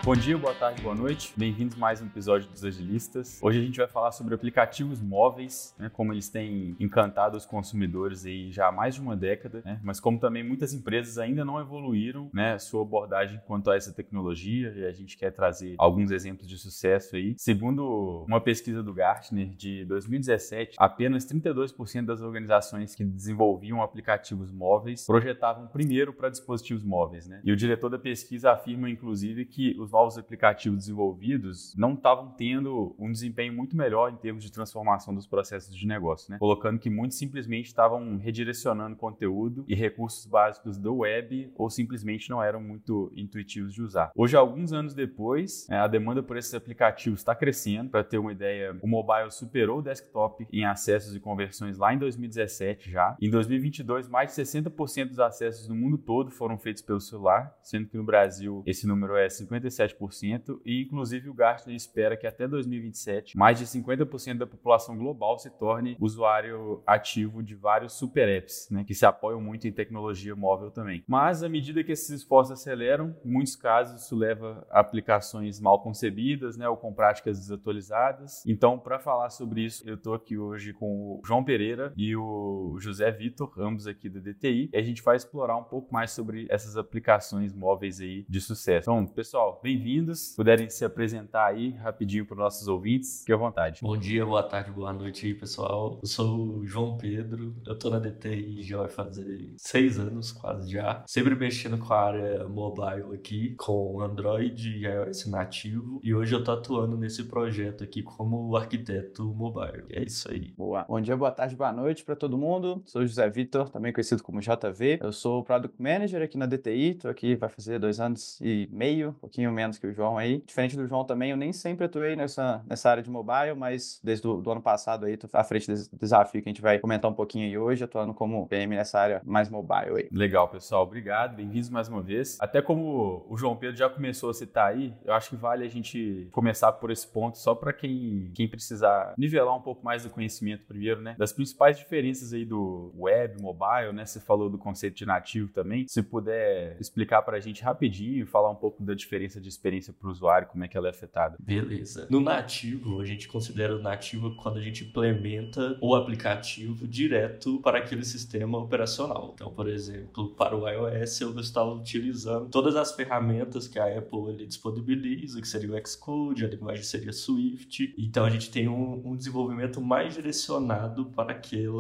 Bom dia, boa tarde, boa noite. Bem-vindos a mais um episódio dos Agilistas. Hoje a gente vai falar sobre aplicativos móveis, como eles têm encantado os consumidores aí já há mais de uma década, mas como também muitas empresas ainda não evoluíram, sua abordagem quanto a essa tecnologia, e a gente quer trazer alguns exemplos de sucesso aí. Segundo uma pesquisa do Gartner de 2017, apenas 32% das organizações que desenvolviam aplicativos móveis projetavam primeiro para dispositivos móveis, E o diretor da pesquisa afirma, inclusive, que os novos aplicativos desenvolvidos não estavam tendo um desempenho muito melhor em termos de transformação dos processos de negócio, colocando que muitos simplesmente estavam redirecionando conteúdo e recursos básicos do web ou simplesmente não eram muito intuitivos de usar. Hoje, alguns anos depois, a demanda por esses aplicativos está crescendo. Para ter uma ideia, o mobile superou o desktop em acessos e conversões lá em 2017 já. Em 2022, mais de 60% dos acessos no mundo todo foram feitos pelo celular, sendo que no Brasil esse número é 57%, e inclusive o Gartner espera que até 2027 mais de 50% da população global se torne usuário ativo de vários super apps, que se apoiam muito em tecnologia móvel também. Mas à medida que esses esforços aceleram, em muitos casos isso leva a aplicações mal concebidas, ou com práticas desatualizadas. Então, para falar sobre isso, eu estou aqui hoje com o João Pereira e o José Vitor, ambos aqui da DTI, e a gente vai explorar um pouco mais sobre essas aplicações móveis aí de sucesso. Então, pessoal, bem-vindos. Puderem se apresentar aí rapidinho para os nossos ouvintes, fique à vontade. Bom dia, boa tarde, boa noite aí, pessoal. Eu sou o João Pedro, eu tô na DTI já vai fazer 6 anos, quase já. Sempre mexendo com a área mobile aqui, com Android e iOS nativo. E hoje eu tô atuando nesse projeto aqui como arquiteto mobile. E é isso aí. Boa. Bom dia, boa tarde, boa noite para todo mundo. Sou o José Vitor, também conhecido como JV. Eu sou Product Manager aqui na DTI, tô aqui, vai fazer 2 anos e meio, um pouquinho menos que o João aí. Diferente do João também, eu nem sempre atuei nessa área de mobile, mas desde o ano passado aí, tô à frente desse desafio que a gente vai comentar um pouquinho aí hoje, atuando como PM nessa área mais mobile aí. Legal, pessoal, obrigado, bem-vindos mais uma vez. Até como o João Pedro já começou a citar aí, eu acho que vale a gente começar por esse ponto, só para quem precisar nivelar um pouco mais do conhecimento primeiro, das principais diferenças aí do web, mobile, Você falou do conceito de nativo também, se puder explicar para a gente rapidinho, falar um pouco da diferença de experiência para o usuário, como é que ela é afetada. Beleza. No nativo, a gente considera o nativo quando a gente implementa o aplicativo direto para aquele sistema operacional. Então, por exemplo, para o iOS, eu vou estar utilizando todas as ferramentas que a Apple ali disponibiliza, que seria o Xcode, a linguagem seria Swift. Então, a gente tem um desenvolvimento mais direcionado para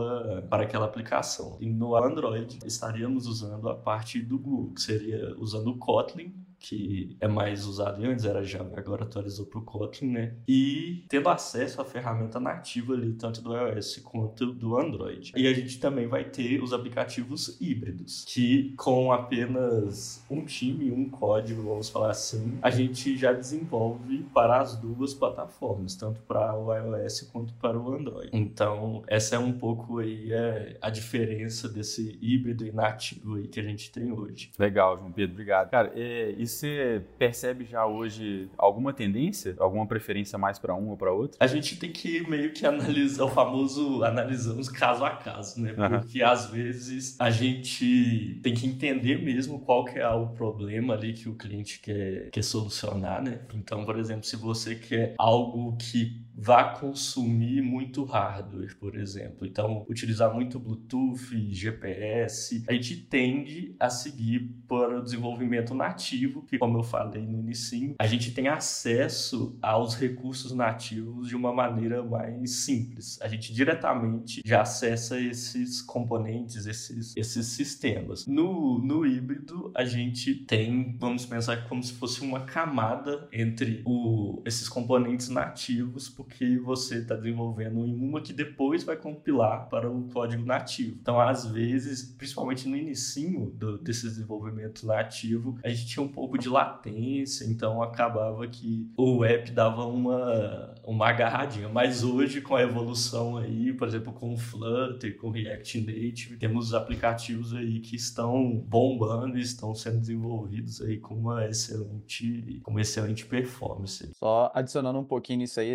aquela aplicação. E no Android, estaríamos usando a parte do Google, que seria usando o Kotlin, que é mais usado antes, era Java, agora atualizou para o Kotlin, E tendo acesso à ferramenta nativa ali, tanto do iOS quanto do Android. E a gente também vai ter os aplicativos híbridos, que com apenas um time, um código, vamos falar assim, a gente já desenvolve para as duas plataformas, tanto para o iOS quanto para o Android. Então, essa é um pouco aí a diferença desse híbrido e nativo aí que a gente tem hoje. Legal, João Pedro, obrigado. Cara, e você percebe já hoje alguma tendência, alguma preferência mais para um ou para outro? A gente tem que meio que analisar, o famoso analisamos caso a caso, Porque às vezes a gente tem que entender mesmo qual que é o problema ali que o cliente quer solucionar, Então, por exemplo, se você quer algo que vá consumir muito hardware, por exemplo. Então, utilizar muito Bluetooth, GPS. A gente tende a seguir para o desenvolvimento nativo, que, como eu falei no início, a gente tem acesso aos recursos nativos de uma maneira mais simples. A gente diretamente já acessa esses componentes, esses sistemas. No híbrido, a gente tem, vamos pensar como se fosse uma camada entre esses componentes nativos, porque você está desenvolvendo em uma que depois vai compilar para o código nativo. Então, às vezes, principalmente no inicinho desse desenvolvimento nativo, a gente tinha um pouco de latência, então acabava que o app dava uma agarradinha. Mas hoje, com a evolução aí, por exemplo, com o Flutter, com o React Native, temos aplicativos aí que estão bombando e estão sendo desenvolvidos aí com uma excelente performance. Só adicionando um pouquinho nisso aí, até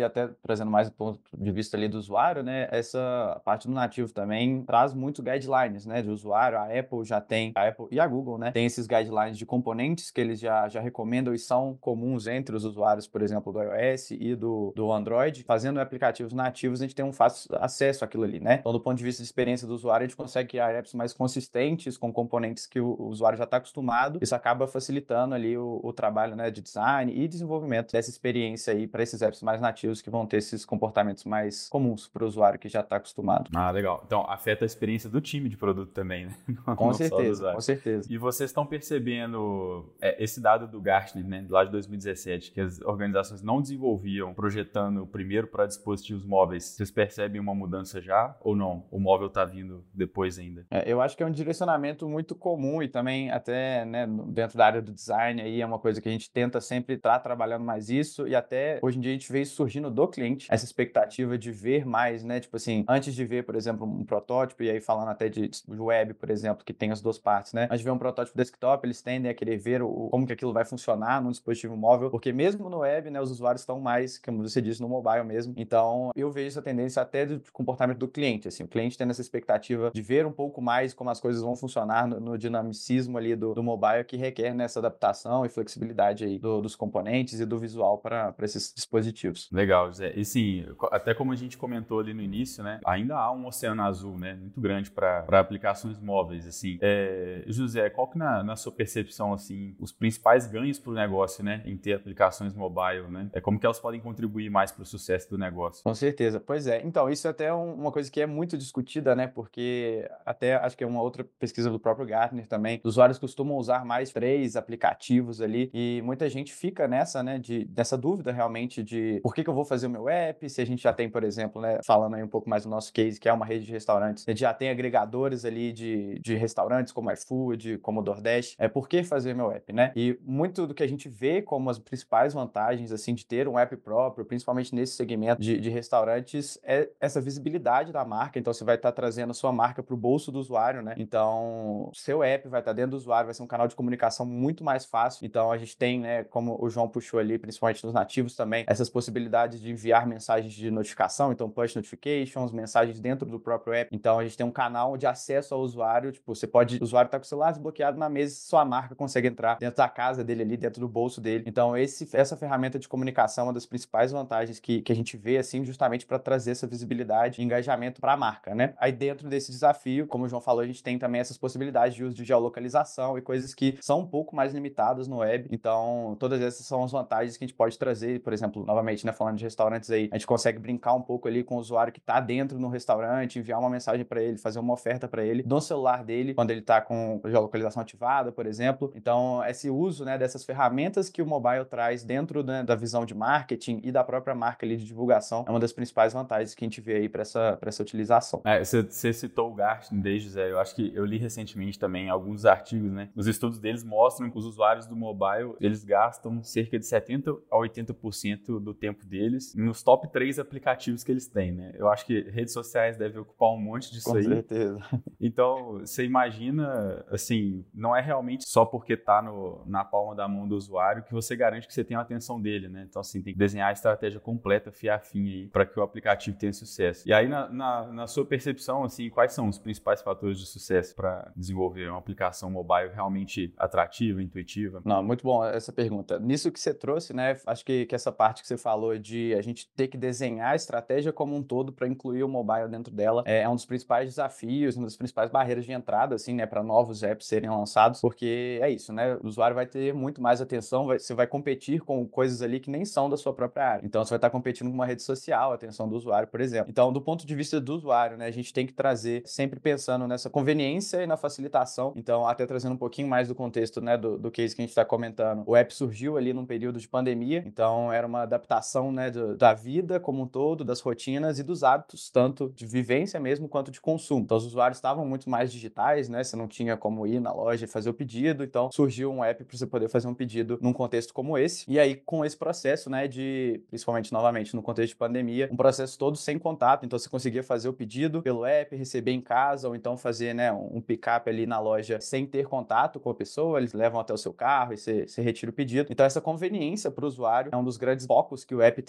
trazendo mais do ponto de vista ali do usuário, né, essa parte do nativo também traz muitos guidelines, né, de usuário. A Apple já tem, a Apple e a Google, né, tem esses guidelines de componentes que eles já recomendam e são comuns entre os usuários, por exemplo, do iOS e do Android. Fazendo aplicativos nativos, a gente tem um fácil acesso àquilo ali, né? Então, do ponto de vista de experiência do usuário, a gente consegue criar apps mais consistentes com componentes que o usuário já está acostumado. Isso acaba facilitando ali o trabalho, né, de design e desenvolvimento dessa experiência aí para esses apps mais nativos que vão ter esses comportamentos mais comuns para o usuário que já está acostumado. Ah, legal. Então, afeta a experiência do time de produto também, né? Com certeza, com certeza. E vocês estão percebendo esse dado do Gartner, né, lá de 2017, que as organizações não desenvolviam projetando primeiro para dispositivos móveis. Vocês percebem uma mudança já ou não? O móvel está vindo depois ainda? Eu acho que é um direcionamento muito comum e também até, né, dentro da área do design aí é uma coisa que a gente tenta sempre estar trabalhando mais isso e até hoje em dia a gente vê isso surgindo do cliente, essa expectativa de ver mais, né, tipo assim, antes de ver, por exemplo, um protótipo, e aí falando até de web, por exemplo, que tem as duas partes, né, antes de ver um protótipo desktop, eles tendem a querer ver como que aquilo vai funcionar num dispositivo móvel, porque mesmo no web, né, os usuários estão mais, como você disse, no mobile mesmo, então eu vejo essa tendência até do comportamento do cliente, assim, o cliente tendo essa expectativa de ver um pouco mais como as coisas vão funcionar no dinamicismo ali do mobile, que requer nessa adaptação e flexibilidade aí dos componentes e do visual para esses dispositivos. Legal, José. E sim, até como a gente comentou ali no início, né, ainda há um oceano azul, né, muito grande para aplicações móveis, assim. José, qual que na sua percepção, assim, os principais ganhos para o negócio, né, em ter aplicações mobile, né? Como que elas podem contribuir mais para o sucesso do negócio? Com certeza. Pois é. Então, isso é até uma coisa que é muito discutida, né, porque até acho que é uma outra pesquisa do próprio Gartner também, os usuários costumam usar mais 3 aplicativos ali e muita gente fica nessa, né, dessa dúvida realmente de por que eu vou fazer o meu app, se a gente já tem, por exemplo, né, falando aí um pouco mais do nosso case, que é uma rede de restaurantes, a gente já tem agregadores ali de restaurantes como iFood, como DoorDash, por que fazer meu app, né? E muito do que a gente vê como as principais vantagens, assim, de ter um app próprio, principalmente nesse segmento de restaurantes, é essa visibilidade da marca, então você vai estar trazendo a sua marca para o bolso do usuário, né? Então, seu app vai estar dentro do usuário, vai ser um canal de comunicação muito mais fácil. Então, a gente tem, né, como o João puxou ali, principalmente nos nativos também, essas possibilidades de enviar mensagens de notificação, então push notifications, mensagens dentro do próprio app. Então, a gente tem um canal de acesso ao usuário, tipo, o usuário tá com o celular desbloqueado na mesa, sua marca consegue entrar dentro da casa dele ali, dentro do bolso dele. Então, essa ferramenta de comunicação é uma das principais vantagens que a gente vê, assim, justamente para trazer essa visibilidade e engajamento para a marca, né? Aí, dentro desse desafio, como o João falou, a gente tem também essas possibilidades de uso de geolocalização e coisas que são um pouco mais limitadas no web. Então, todas essas são as vantagens que a gente pode trazer. Por exemplo, novamente, né, falando de restaurantes aí, a gente consegue brincar um pouco ali com o usuário que está dentro no restaurante, enviar uma mensagem para ele, fazer uma oferta para ele no celular dele, quando ele está com a geolocalização ativada, por exemplo. Então, esse uso, né, dessas ferramentas que o mobile traz dentro, né, da visão de marketing e da própria marca ali de divulgação é uma das principais vantagens que a gente vê aí para essa utilização. Você citou o Gartner desde Zé. Eu acho que eu li recentemente também alguns artigos, né? Os estudos deles mostram que os usuários do mobile, eles gastam cerca de 70% a 80% do tempo deles nos top 3 aplicativos que eles têm, né? Eu acho que redes sociais devem ocupar um monte disso aí. Com certeza. Então, você imagina, assim, não é realmente só porque tá na palma da mão do usuário que você garante que você tem a atenção dele, né? Então, assim, tem que desenhar a estratégia completa, fia a fim aí, para que o aplicativo tenha sucesso. E aí, na sua percepção, assim, quais são os principais fatores de sucesso para desenvolver uma aplicação mobile realmente atrativa, intuitiva? Não, muito bom essa pergunta. Nisso que você trouxe, né, acho que essa parte que você falou de a gente ter que desenhar a estratégia como um todo para incluir o mobile dentro dela é um dos principais desafios, uma das principais barreiras de entrada, assim, né, para novos apps serem lançados, porque é isso, né, o usuário vai ter muito mais atenção, você vai competir com coisas ali que nem são da sua própria área. Então, você vai estar competindo com uma rede social, a atenção do usuário, por exemplo. Então, do ponto de vista do usuário, né, a gente tem que trazer sempre pensando nessa conveniência e na facilitação. Então, até trazendo um pouquinho mais do contexto, né, do case que a gente está comentando. O app surgiu ali num período de pandemia, então era uma adaptação, né, da vida como um todo, das rotinas e dos hábitos, tanto de vivência mesmo quanto de consumo. Então, os usuários estavam muito mais digitais, né, você não tinha como ir na loja e fazer o pedido, então surgiu um app para você poder fazer um pedido num contexto como esse. E aí, com esse processo, né, principalmente novamente no contexto de pandemia, um processo todo sem contato, então você conseguia fazer o pedido pelo app, receber em casa, ou então fazer, né, um pick-up ali na loja sem ter contato com a pessoa, eles levam até o seu carro e você retira o pedido. Então, essa conveniência para o usuário é um dos grandes focos que o app tem que ter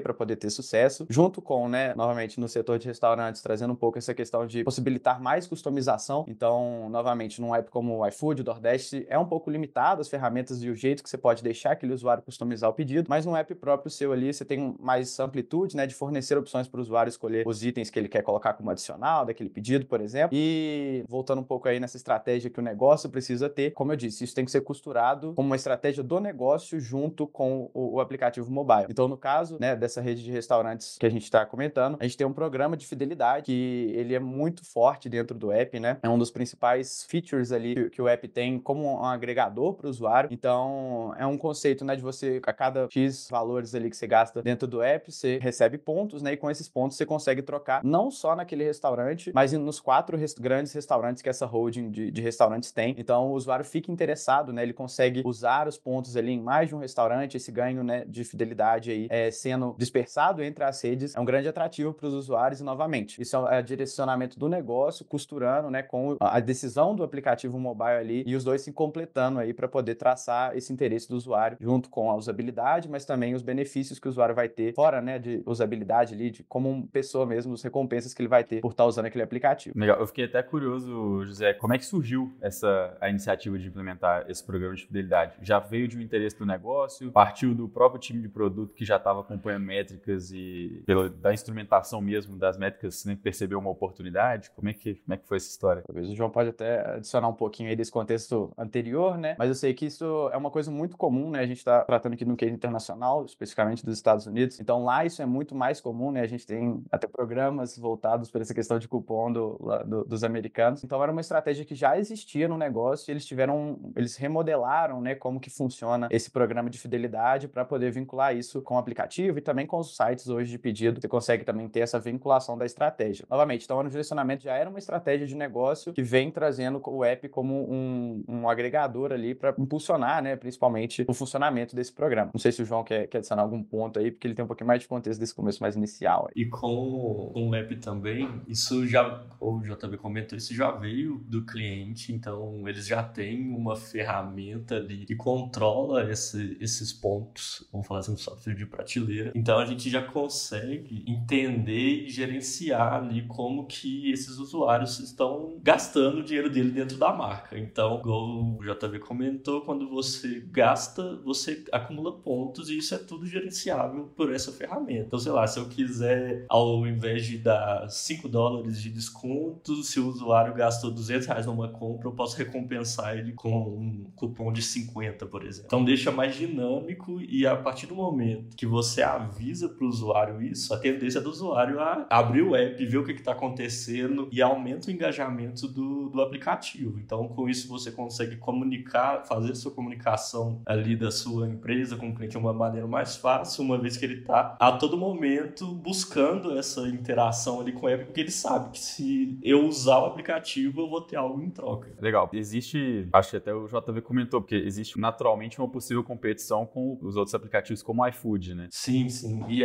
para poder ter sucesso, junto com, né, novamente no setor de restaurantes, trazendo um pouco essa questão de possibilitar mais customização. Então, novamente, num app como o iFood, o DoorDash, é um pouco limitado as ferramentas e o jeito que você pode deixar aquele usuário customizar o pedido, mas num app próprio seu ali, você tem mais amplitude, né, de fornecer opções para o usuário escolher os itens que ele quer colocar como adicional daquele pedido, por exemplo. E voltando um pouco aí nessa estratégia que o negócio precisa ter, como eu disse, isso tem que ser costurado como uma estratégia do negócio junto com o aplicativo mobile. Então, no caso, né, dessa rede de restaurantes que a gente está comentando, a gente tem um programa de fidelidade que ele é muito forte dentro do app, né? É um dos principais features ali que o app tem como um agregador para o usuário. Então, é um conceito, né, de você, a cada X valores ali que você gasta dentro do app, você recebe pontos, né? E com esses pontos você consegue trocar não só naquele restaurante, mas nos 4 grandes restaurantes que essa holding de restaurantes tem. Então, o usuário fica interessado, né? Ele consegue usar os pontos ali em mais de um restaurante, esse ganho, né, de fidelidade aí sendo dispersado entre as redes, é um grande atrativo para os usuários e, novamente, isso é direcionamento do negócio, costurando, né, com a decisão do aplicativo mobile ali e os dois se completando aí para poder traçar esse interesse do usuário junto com a usabilidade, mas também os benefícios que o usuário vai ter fora, né, de usabilidade ali, de como uma pessoa mesmo, as recompensas que ele vai ter por estar usando aquele aplicativo. Legal. Eu fiquei até curioso, José, como é que surgiu a iniciativa de implementar esse programa de fidelidade? Já veio de um interesse do negócio? Partiu do próprio time de produto que já estava acompanhando métricas e da instrumentação mesmo das métricas, né, percebeu uma oportunidade? Como é que foi essa história? Talvez o João pode até adicionar um pouquinho aí desse contexto anterior, né? Mas eu sei que isso é uma coisa muito comum, né? A gente está tratando aqui no case internacional, especificamente dos Estados Unidos. Então lá isso é muito mais comum, né? A gente tem até programas voltados para essa questão de cupom dos americanos. Então era uma estratégia que já existia no negócio e eles remodelaram, né? Como que funciona esse programa de fidelidade para poder vincular isso com o aplicativo e também com os sites hoje de pedido. Você consegue também ter essa vinculação da estratégia. Novamente, então o direcionamento já era uma estratégia de negócio que vem trazendo o app como um agregador ali para impulsionar, né, principalmente o funcionamento desse programa. Não sei se o João quer adicionar algum ponto aí, porque ele tem um pouquinho mais de contexto desse começo mais inicial. E com o app também, isso já, o JB comentou, isso já veio do cliente, então eles já têm uma ferramenta ali que controla esses pontos, vamos falar assim, um software de prateleira. Então a gente já consegue entender e gerenciar ali como que esses usuários estão gastando o dinheiro dele dentro da marca. Então, igual o JV comentou, quando você gasta, você acumula pontos e isso é tudo gerenciável por essa ferramenta. Então, sei lá, se eu quiser, ao invés de dar $5 de desconto, se o usuário gastou R$200 numa compra, eu posso recompensar ele com um cupom de 50, por exemplo. Então, deixa mais dinâmico e a partir do momento que você avisa para o usuário isso, a tendência do usuário a abrir o app, ver o que está acontecendo e aumenta o engajamento do aplicativo. Então, com isso, você consegue fazer sua comunicação ali da sua empresa com o cliente de uma maneira mais fácil, uma vez que ele está a todo momento buscando essa interação ali com o app, porque ele sabe que se eu usar o aplicativo, eu vou ter algo em troca. Legal. Existe, acho que até o JV comentou, porque existe naturalmente uma possível competição com os outros aplicativos como o iFood, né? Sim, sim. E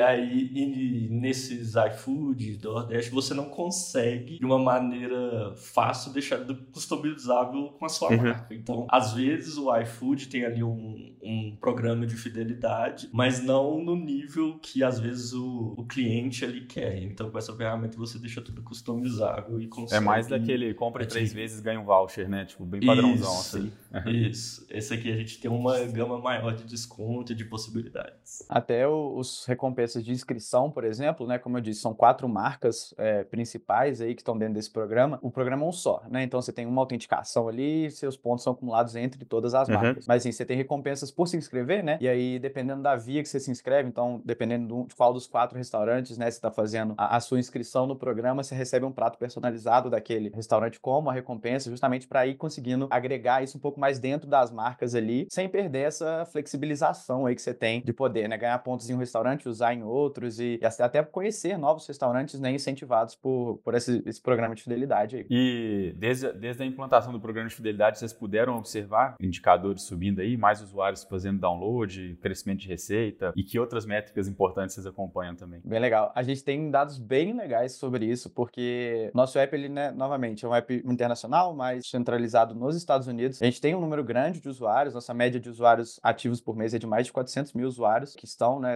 aí, nesses iFood, DoorDash, você não consegue, de uma maneira fácil, deixar customizável com a sua marca. Então, às vezes, o iFood tem ali um programa de fidelidade, mas não no nível que, às vezes, o cliente ali quer. Então, com essa ferramenta, você deixa tudo customizável e consegue... É mais daquele compra 3 vezes, ganha um voucher, né? Tipo, bem padrãozão, assim. Isso. Esse aqui a gente tem uma gama maior de desconto e de possibilidades. Até os recompensas de inscrição, por exemplo, né? Como eu disse, são 4 marcas principais aí que estão dentro desse programa. O programa é um só, né? Então você tem uma autenticação ali e seus pontos são acumulados entre todas as marcas. Mas assim, você tem recompensas por se inscrever, né? E aí, dependendo da via que você se inscreve, então, dependendo de qual dos 4 restaurantes, né, você está fazendo a sua inscrição no programa, você recebe um prato personalizado daquele restaurante como a recompensa, justamente para ir conseguindo agregar isso um pouco mais dentro das marcas ali, sem perder essa flexibilização aí que você tem de poder, né, ganhar pontos em um restaurante, usar em outros e até conhecer novos restaurantes, né, incentivados por esse programa de fidelidade aí. E desde a implantação do programa de fidelidade, vocês puderam observar indicadores subindo aí, mais usuários fazendo download, crescimento de receita e que outras métricas importantes vocês acompanham também? Bem legal. A gente tem dados bem legais sobre isso, porque nosso app, ele, né, novamente, é um app internacional, mas centralizado nos Estados Unidos. A gente tem um número grande de usuários, nossa média de usuários ativos por mês é de mais de 400 mil usuários que estão, né, dentro do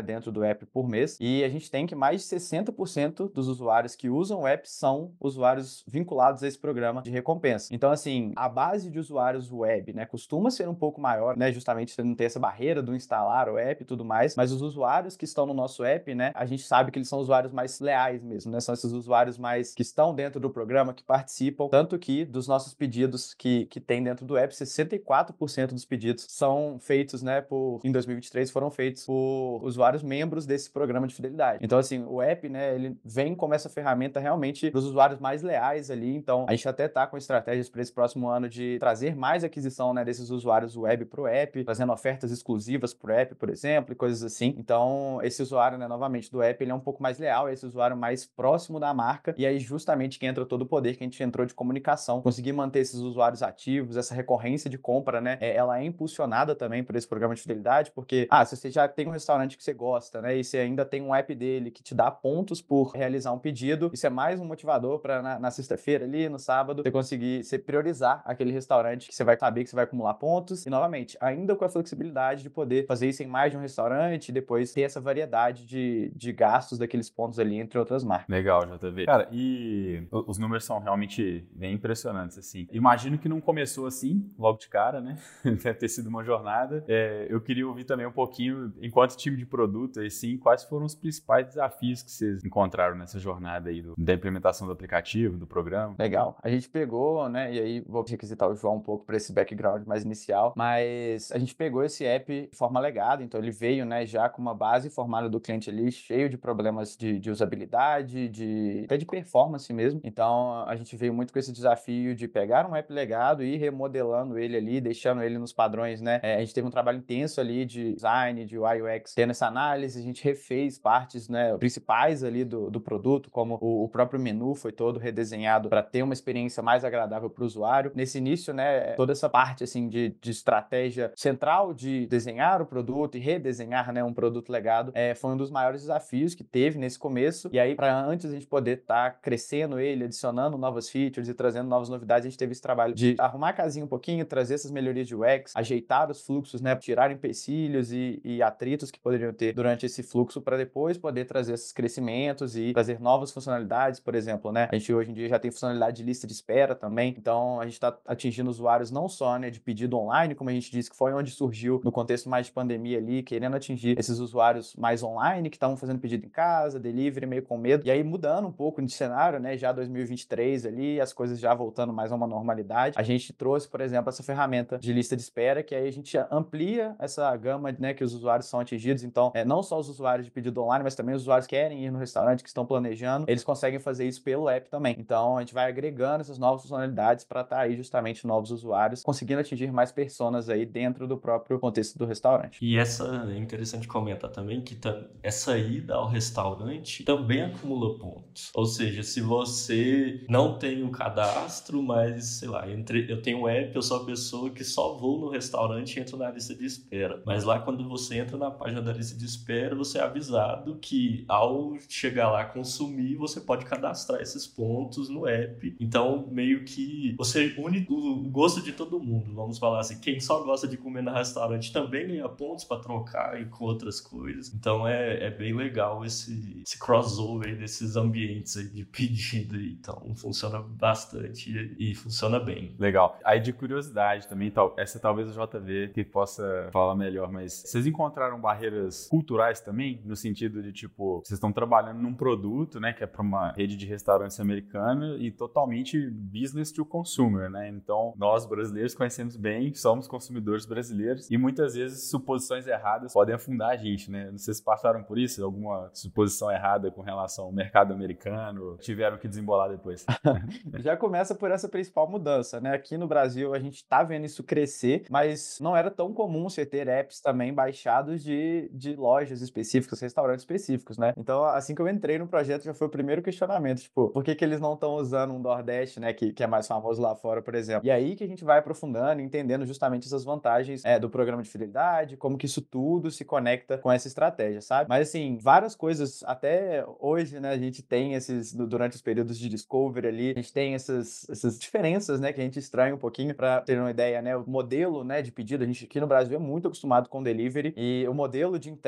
app por mês, e a gente tem que mais de 60% dos usuários que usam o app são usuários vinculados a esse programa de recompensa. Então, assim, a base de usuários web, né, costuma ser um pouco maior, né, justamente você não ter essa barreira do instalar o app e tudo mais, mas os usuários que estão no nosso app, né, a gente sabe que eles são usuários mais leais mesmo, né, são esses usuários mais que estão dentro do programa, que participam, tanto que dos nossos pedidos que tem dentro do app, 64% dos pedidos são feitos, né, em 2023 foram feitos por usuários membros desse programa de fidelidade. Então, assim, o app, né, ele vem como essa ferramenta realmente dos usuários mais leais ali, então a gente até tá com estratégias para esse próximo ano de trazer mais aquisição, né, desses usuários web pro app, trazendo ofertas exclusivas pro app, por exemplo, e coisas assim. Então, esse usuário, né, novamente, do app, ele é um pouco mais leal, esse usuário mais próximo da marca, e aí justamente que entra todo o poder que a gente entrou de comunicação, conseguir manter esses usuários ativos, essa recorrência de compra, né, ela é impulsionada também por esse programa de fidelidade, porque, se você já tem um restaurante que você gosta, né, e você ainda tem um app dele que te dá pontos por realizar um pedido, isso é mais um motivador para na sexta-feira ali, no sábado, você priorizar aquele restaurante que você vai saber que você vai acumular pontos, e novamente, ainda com a flexibilidade de poder fazer isso em mais de um restaurante e depois ter essa variedade de gastos daqueles pontos ali, entre outras marcas. Legal, JV. Cara, e os números são realmente bem impressionantes, assim. Imagino que não começou assim, logo de cara, né? Deve ter sido uma jornada. Eu queria ouvir também um pouquinho, enquanto time de produto, assim, quais foram os principais desafios que vocês encontraram nessa jornada aí da implementação do aplicativo, do programa? Legal. A gente pegou, né, e aí vou requisitar o João um pouco para esse background mais inicial, mas a gente pegou esse app de forma legada, então ele veio, né, já com uma base formada do cliente ali, cheio de problemas de usabilidade, até de performance mesmo. Então a gente veio muito com esse desafio de pegar um app legado e ir remodelando ele ali, deixando ele nos padrões, né? A gente teve um trabalho intenso ali de design, de UI UX, tendo essa análise, a gente refez partes, né, principais ali do produto, como o próprio menu foi todo redesenhado para ter uma experiência mais agradável para o usuário. Nesse início, né, toda essa parte assim de estratégia central de desenhar o produto e redesenhar, né, um produto legado foi um dos maiores desafios que teve nesse começo. E aí, para antes a gente poder estar crescendo ele, adicionando novas features e trazendo novas novidades, a gente teve esse trabalho de arrumar a casinha um pouquinho, trazer essas melhorias de UX, ajeitar os fluxos, né, tirar empecilhos e atritos que poderiam ter durante esse fluxo para depois poder trazer esses crescimentos e trazer novas funcionalidades, por exemplo, né? A gente hoje em dia já tem funcionalidade de lista de espera também, então a gente está atingindo usuários não só, né, de pedido online, como a gente disse, que foi onde surgiu no contexto mais de pandemia ali, querendo atingir esses usuários mais online, que estavam fazendo pedido em casa, delivery, meio com medo, e aí mudando um pouco de cenário, né, já 2023 ali, as coisas já voltando mais a uma normalidade, a gente trouxe, por exemplo, essa ferramenta de lista de espera, que aí a gente amplia essa gama, né, que os usuários são atingidos, então, não só os usuários de pedido online, mas também os usuários que querem ir no restaurante, que estão planejando, eles conseguem fazer isso pelo app também. Então, a gente vai agregando essas novas funcionalidades para estar aí justamente novos usuários, conseguindo atingir mais personas aí dentro do próprio contexto do restaurante. E essa é interessante comentar também que essa ida ao restaurante também acumula pontos. Ou seja, se você não tem o cadastro, mas, sei lá, eu tenho um app, eu sou a pessoa que só vou no restaurante e entro na lista de espera. Mas lá quando você entra na página da lista de espera, você é avisado que ao chegar lá consumir, você pode cadastrar esses pontos no app. Então, meio que você une o gosto de todo mundo. Vamos falar assim, quem só gosta de comer no restaurante também ganha pontos para trocar e com outras coisas. Então, é bem legal esse crossover desses ambientes aí de pedido. Então, funciona bastante e funciona bem. Legal. Aí, de curiosidade também, essa talvez o JV que possa falar melhor, mas vocês encontraram barreiras culturais também? No sentido de, tipo, vocês estão trabalhando num produto, né, que é para uma rede de restaurantes americana e totalmente business to consumer, né? Então, nós brasileiros conhecemos bem, somos consumidores brasileiros e muitas vezes suposições erradas podem afundar a gente, né? Vocês passaram por isso? Alguma suposição errada com relação ao mercado americano? Tiveram que desembolar depois? Já começa por essa principal mudança, né? Aqui no Brasil a gente tá vendo isso crescer, mas não era tão comum você ter apps também baixados de lojas específicas, restaurantes específicos, né? Então, assim que eu entrei no projeto, já foi o primeiro questionamento, tipo, por que eles não estão usando um Nordeste, né, que é mais famoso lá fora, por exemplo? E aí que a gente vai aprofundando, entendendo justamente essas vantagens do programa de fidelidade, como que isso tudo se conecta com essa estratégia, sabe? Mas, assim, várias coisas, até hoje, né, a gente tem durante os períodos de discovery ali, a gente tem essas diferenças, né, que a gente estranha um pouquinho, pra ter uma ideia, né, o modelo, né, de pedido, a gente aqui no Brasil é muito acostumado com delivery, e o modelo de entrega lá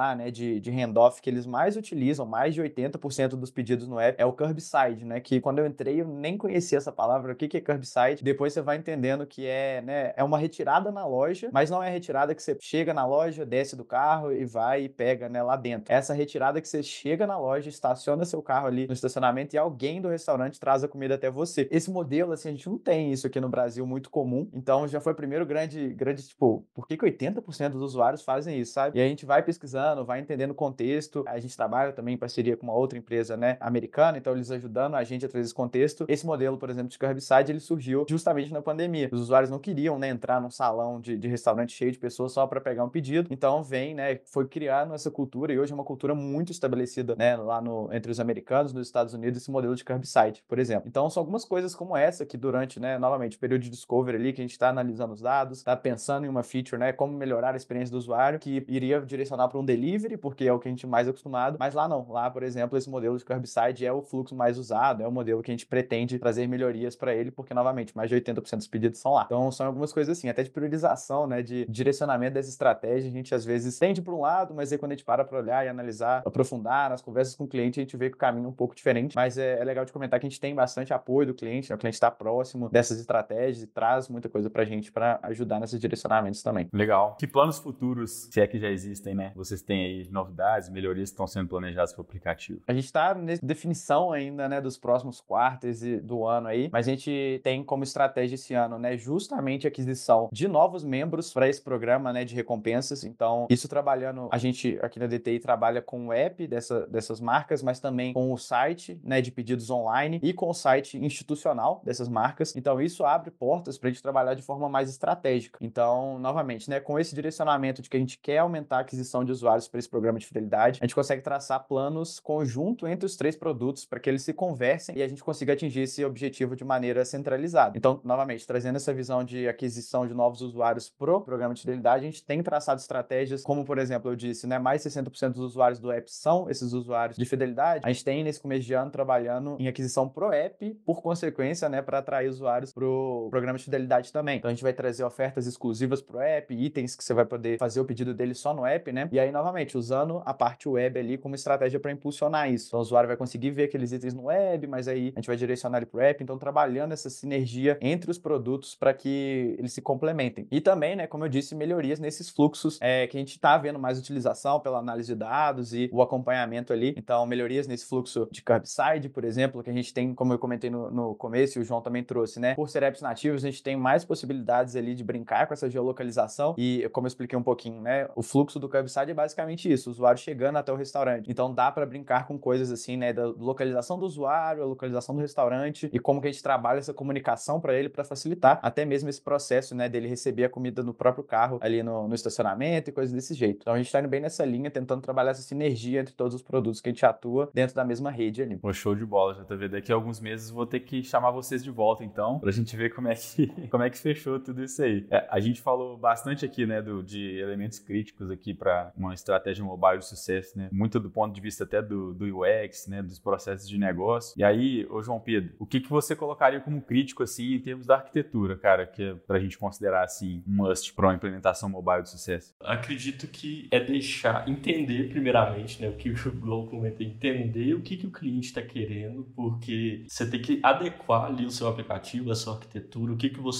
lá, né, de handoff que eles mais utilizam, mais de 80% dos pedidos no app, é o curbside, né, que quando eu entrei eu nem conhecia essa palavra, o que é curbside, depois você vai entendendo que né, é uma retirada na loja, mas não é a retirada que você chega na loja, desce do carro e vai e pega, né, lá dentro. Essa retirada que você chega na loja, estaciona seu carro ali no estacionamento e alguém do restaurante traz a comida até você. Esse modelo, assim, a gente não tem isso aqui no Brasil muito comum, então já foi o primeiro grande, tipo, por que 80% dos usuários fazem isso, sabe? E a gente vai pesquisando, vai entendendo o contexto, a gente trabalha também em parceria com uma outra empresa, né, americana, então eles ajudando a gente a trazer esse contexto. Esse modelo, por exemplo, de curbside, ele surgiu justamente na pandemia. Os usuários não queriam, né, entrar num salão de restaurante cheio de pessoas só para pegar um pedido, então né, foi criando essa cultura e hoje é uma cultura muito estabelecida, né, lá entre os americanos, nos Estados Unidos, esse modelo de curbside, por exemplo. Então são algumas coisas como essa que durante, né, novamente, o período de discovery ali, que a gente está analisando os dados, está pensando em uma feature, né, como melhorar a experiência do usuário, que iria direcionar para um delivery, porque é o que a gente mais é acostumado, mas lá não. Lá, por exemplo, esse modelo de curbside é o fluxo mais usado, é o modelo que a gente pretende trazer melhorias para ele, porque, novamente, mais de 80% dos pedidos são lá. Então, são algumas coisas assim, até de priorização, né, de direcionamento dessa estratégia, a gente às vezes tende para um lado, mas aí quando a gente para olhar e analisar, aprofundar nas conversas com o cliente, a gente vê que o caminho é um pouco diferente, mas é legal de comentar que a gente tem bastante apoio do cliente, né? O cliente está próximo dessas estratégias e traz muita coisa pra gente para ajudar nesses direcionamentos também. Legal. Que planos futuros, se é que já existem, né? Vocês têm aí novidades, melhorias que estão sendo planejadas para o aplicativo? A gente está nessa definição ainda, né, dos próximos quartos do ano aí, mas a gente tem como estratégia esse ano, né, justamente a aquisição de novos membros para esse programa, né, de recompensas. Então, isso trabalhando, a gente aqui na DTI trabalha com o app dessas marcas, mas também com o site, né, de pedidos online e com o site institucional dessas marcas. Então, isso abre portas para a gente trabalhar de forma mais estratégica. Então, novamente, né, com esse direcionamento de que a gente quer aumentar a aquisição de usuários para esse programa de fidelidade, a gente consegue traçar planos conjunto entre os 3 produtos para que eles se conversem e a gente consiga atingir esse objetivo de maneira centralizada. Então, novamente, trazendo essa visão de aquisição de novos usuários pro programa de fidelidade, a gente tem traçado estratégias, como, por exemplo, eu disse, né, mais 60% dos usuários do app são esses usuários de fidelidade. A gente tem, nesse começo de ano, trabalhando em aquisição pro app, por consequência, né, para atrair usuários pro programa de fidelidade também. Então, a gente vai trazer ofertas exclusivas pro app, itens que você vai poder fazer o pedido dele só no app, né? E aí, novamente, usando a parte web ali como estratégia para impulsionar isso. Então, o usuário vai conseguir ver aqueles itens no web, mas aí a gente vai direcionar ele pro app. Então, trabalhando essa sinergia entre os produtos para que eles se complementem. E também, né, como eu disse, melhorias nesses fluxos que a gente está vendo mais utilização pela análise de dados e o acompanhamento ali. Então, melhorias nesse fluxo de curbside, por exemplo, que a gente tem, como eu comentei no começo, e o João também trouxe, né? Por ser apps nativos, a gente tem mais possibilidades ali de brincar com essa geolocalização e, como eu expliquei um pouquinho, né? O fluxo do curbside é basicamente isso, o usuário chegando até o restaurante. Então, dá para brincar com coisas assim, né? Da localização do usuário, a localização do restaurante e como que a gente trabalha essa comunicação para ele para facilitar até mesmo esse processo, né? Dele receber a comida no próprio carro ali no estacionamento e coisas desse jeito. Então, a gente está indo bem nessa linha, tentando trabalhar essa sinergia entre todos os produtos que a gente atua dentro da mesma rede ali. Pô, show de bola, JV. Daqui a alguns meses vou ter que chamar vocês de volta, então, pra gente ver como é que fechou tudo isso aí. A gente falou bastante aqui, né, de elementos críticos aqui para uma estratégia mobile de sucesso, né? Muito do ponto de vista até do UX, né, dos processos de negócio. E aí, ô João Pedro, o que você colocaria como crítico, assim, em termos da arquitetura, cara, que é pra gente considerar, assim, um must para uma implementação mobile de sucesso? Acredito que é entender primeiramente, né, o que o Globo comenta, entender o que o cliente está querendo, porque você tem que adequar ali o seu aplicativo, a sua arquitetura,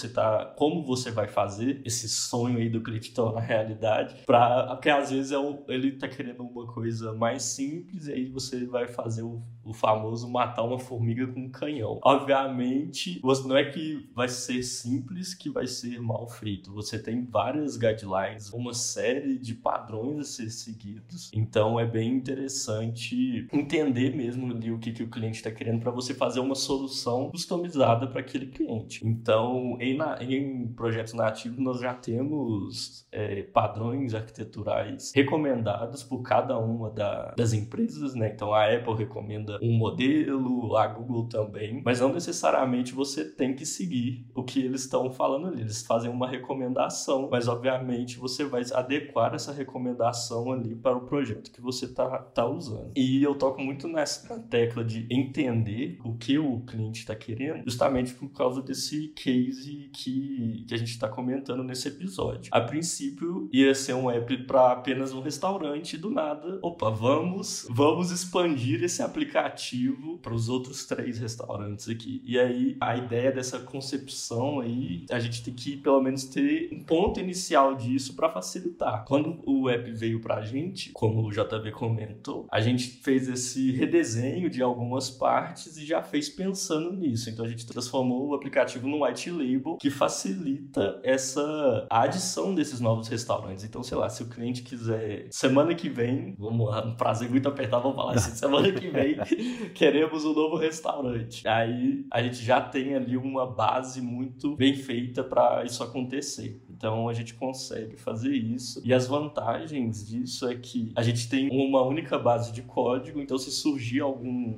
como você vai fazer esse sonho aí do cliente tornar realidade, porque às vezes ele tá querendo uma coisa mais simples e aí você vai fazer o famoso matar uma formiga com um canhão. Obviamente, não é que vai ser simples que vai ser mal feito. Você tem várias guidelines, uma série de padrões a ser seguidos. Então, é bem interessante entender mesmo ali o que o cliente está querendo para você fazer uma solução customizada para aquele cliente. Então, em projetos nativos, nós já temos padrões arquiteturais recomendados por cada uma das empresas, né? Então, a Apple recomenda recomenda um modelo, a Google também, mas não necessariamente você tem que seguir o que eles estão falando ali. Eles fazem uma recomendação, mas obviamente você vai adequar essa recomendação ali para o projeto que você tá usando. E eu toco muito nessa tecla de entender o que o cliente está querendo, justamente por causa desse case que a gente está comentando nesse episódio. A princípio, ia ser um app para apenas um restaurante, e do nada, opa, vamos expandir esse aplicativo para os outros 3 restaurantes aqui. E aí, a ideia dessa concepção aí, a gente tem que pelo menos ter um ponto inicial disso para facilitar. Quando o app veio para a gente, como o JV comentou, a gente fez esse redesenho de algumas partes e já fez pensando nisso. Então a gente transformou o aplicativo num white label que facilita essa adição desses novos restaurantes. Então, sei lá, se o cliente quiser, semana que vem, vamos lá, um prazer muito apertado, vamos falar assim, semana que vem queremos um novo restaurante. Aí a gente já tem ali uma base muito bem feita para isso acontecer. Então a gente consegue fazer isso. E as vantagens disso é que a gente tem uma única base de código, então se surgir algum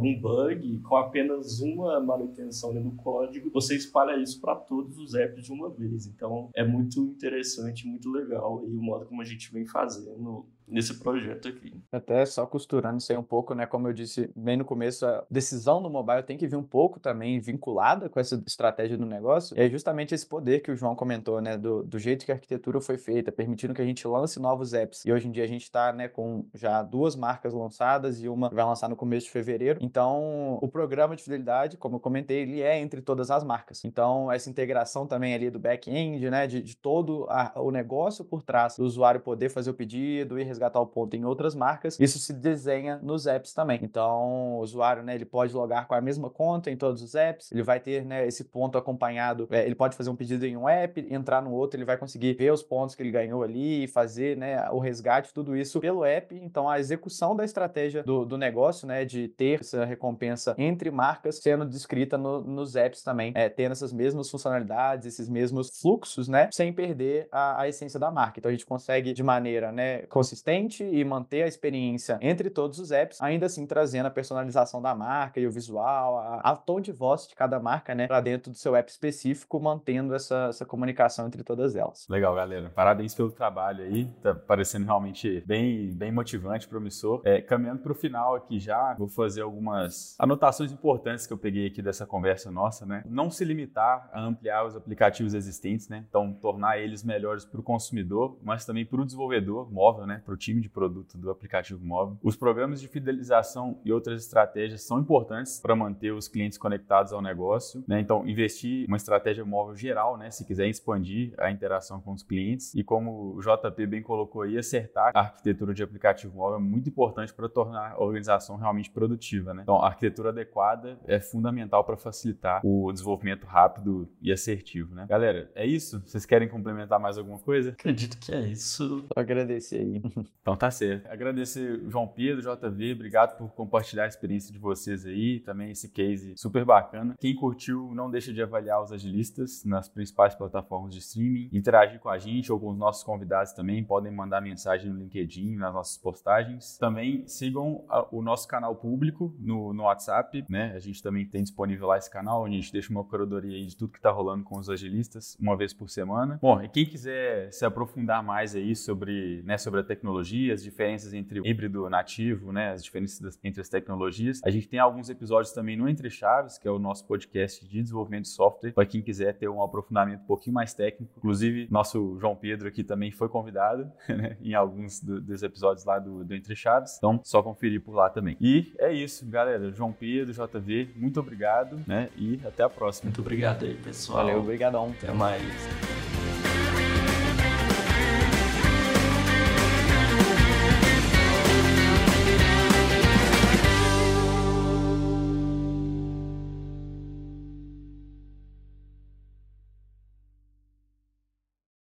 bug com apenas uma manutenção no código, você espalha isso para todos os apps de uma vez. Então é muito interessante, muito legal e o modo como a gente vem fazendo nesse projeto aqui. Até só costurando isso aí um pouco, né? Como eu disse bem no começo, a decisão do mobile tem que vir um pouco também vinculada com essa estratégia do negócio. E é justamente esse poder que o João comentou, né? Do jeito que a arquitetura foi feita, permitindo que a gente lance novos apps. E hoje em dia a gente está, né, com já 2 marcas lançadas e uma vai lançar no começo de fevereiro. Então, o programa de fidelidade, como eu comentei, ele é entre todas as marcas. Então, essa integração também ali do back-end, né? De todo o negócio por trás do usuário poder fazer o pedido e resgatar o ponto em outras marcas, isso se desenha nos apps também. Então, o usuário, né, ele pode logar com a mesma conta em todos os apps, ele vai ter, né, esse ponto acompanhado, ele pode fazer um pedido em um app, entrar no outro, ele vai conseguir ver os pontos que ele ganhou ali e fazer, né, o resgate, tudo isso pelo app. Então, a execução da estratégia do negócio, né, de ter essa recompensa entre marcas sendo descrita nos apps também, tendo essas mesmas funcionalidades, esses mesmos fluxos, né, sem perder a essência da marca. Então, a gente consegue de maneira, né, consistente e manter a experiência entre todos os apps, ainda assim trazendo a personalização da marca e o visual, a tom de voz de cada marca, né, para dentro do seu app específico, mantendo essa comunicação entre todas elas. Legal, galera. Parabéns pelo trabalho aí. Tá parecendo realmente bem motivante, promissor. Caminhando para o final aqui já, vou fazer algumas anotações importantes que eu peguei aqui dessa conversa nossa, né? Não se limitar a ampliar os aplicativos existentes, né? Então, tornar eles melhores para o consumidor, mas também para o desenvolvedor móvel, né? Para o time de produto do aplicativo móvel. Os programas de fidelização e outras estratégias são importantes para manter os clientes conectados ao negócio, né? Então, investir em uma estratégia móvel geral, né? Se quiser expandir a interação com os clientes. E como o JP bem colocou aí, acertar a arquitetura de aplicativo móvel é muito importante para tornar a organização realmente produtiva, né? Então, a arquitetura adequada é fundamental para facilitar o desenvolvimento rápido e assertivo, né? Galera, é isso? Vocês querem complementar mais alguma coisa? Acredito que é isso. Só agradecer aí. Então tá certo. Agradecer o João Pedro, JV, obrigado por compartilhar a experiência de vocês aí, também esse case super bacana. Quem curtiu, não deixa de avaliar os agilistas nas principais plataformas de streaming, interagir com a gente ou com os nossos convidados também, podem mandar mensagem no LinkedIn, nas nossas postagens. Também sigam o nosso canal público no WhatsApp, né? A gente também tem disponível lá esse canal, onde a gente deixa uma curadoria aí de tudo que tá rolando com os agilistas, uma vez por semana. Bom, e quem quiser se aprofundar mais aí sobre a tecnologia, as diferenças entre o híbrido nativo, né, as diferenças entre as tecnologias. A gente tem alguns episódios também no Entre Chaves, que é o nosso podcast de desenvolvimento de software, para quem quiser ter um aprofundamento um pouquinho mais técnico. Inclusive, nosso João Pedro aqui também foi convidado, né, em alguns dos episódios lá do Entre Chaves. Então, só conferir por lá também. E é isso, galera. João Pedro, JV, muito obrigado, né, e até a próxima. Muito obrigado aí, pessoal. Valeu, obrigadão. Até mais.